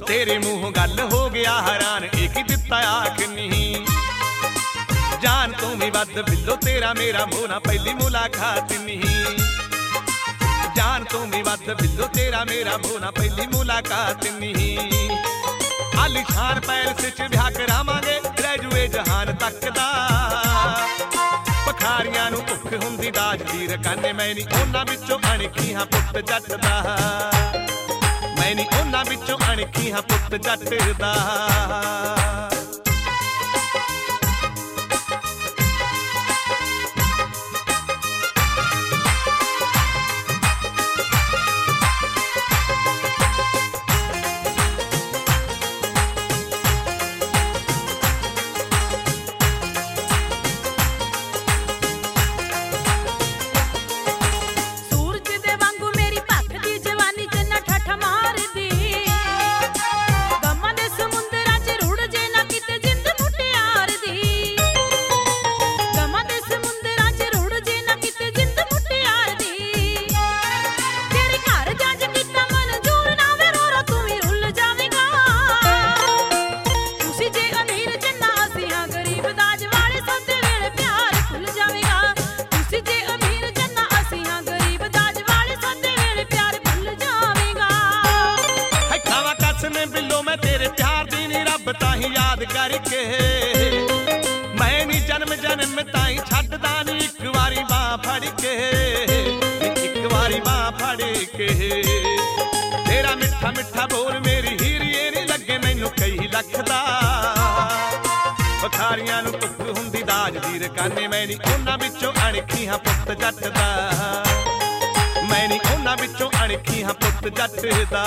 तेरे मुंह गल हो गया हैरान एक ही दिता आख नहीं जान तू भी वध बिल्लो तेरा मेरा मोना पहली मुलाकात नहीं जान तू भी वध बिल्लो तेरा मेरा मोना पहली मुलाकात नहीं आलीशान पैलेस च ब्याह करावांगे रह जुए जहान तक दा पखारियां नूं भुख हुंदी दाज दी रकाने मैं नी उन्हां विचों अणखी हां पुत्त जट दा मैं नी उन्हां विचों अणखी हां पुत्त जट दा याद करके मैं नी जन्म जन्म ताई छड्डदा नी एक वारी बां फड़ के एक वारी बां फड़ के तेरा मिठा मिठा बोल मेरी हीरिए नी लगे मैनू कई लख दा बखारियां नूं भुख हुंदी दाज दी रकाने मैं नी उन्हां विचों अणखी हां पुत्त जट दा मैं नी उन्हां विचों अणखी हां पुत्त जट दा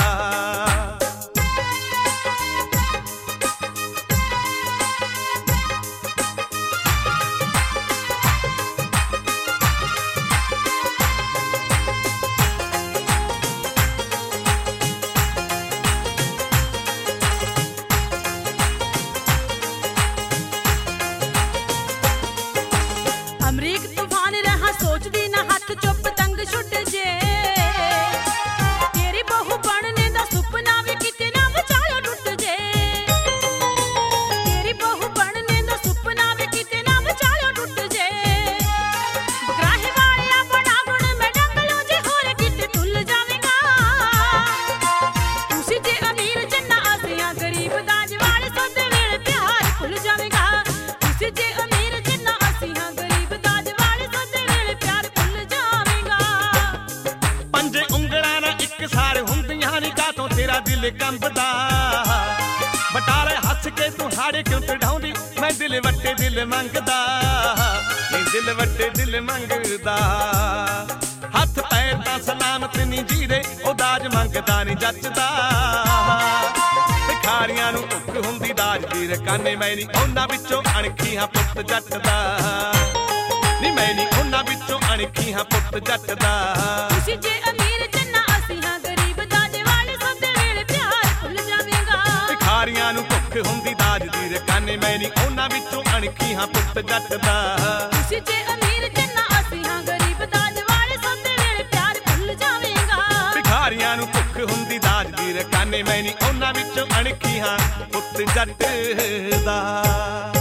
अमरीक तूफान रहा सोचदी ना हाथ चुप तंग छुट जे तेरी बहू बनने दा सुपना भी किते ना विचालो टुट जे तेरी बहू बनने दा सुपना भी किते ना विचालो टुट जे बगराहे वालिया बना गुण मैं डंगलो जे होरे किते तुल जावेगा तुसी जे अमीर जन्ना आसियां गरीब दाज वाले सदे वेले प्यार भुल जावेगा तुसी जे अमीर जन्ना आसियां तेरा दिल कंबदा बटारे हस के तू हाड़े क्यों चढ़ाउंदी मैं दिल वट्टे दिल मंगदा नहीं दिल वट्टे दिल मंगदा हथ पैर तां सलामत नी जीरे ओ दाज मंगदा नी जचदा भिखारियां नूं भुख हुंदी दाज दी रकाने मैं नी उन्हां विचों अणखी हां पुत्त जट दा नी मैं नी उन्हां विचों अणखी हां पुत्त जट दा तुसी जे अमीर जन्ना असीं हां गरीब दाज वाले सदे वेले प्यार भुल जावेगा भिखारियां नूं भुख हुंदी दाज दी रकाने मैं नी उन्हां विचों अणखी हां पुत्त जट दा तुसी जे अमीर जन्ना असीं हां गरीब दाज वाले सदे वेले प्यार भुल जावेगा भिखारियां नूं भुख हुंदी दाज दी रकाने मैं नी उन्हां विचों अणखी हां पुत्त जट दा।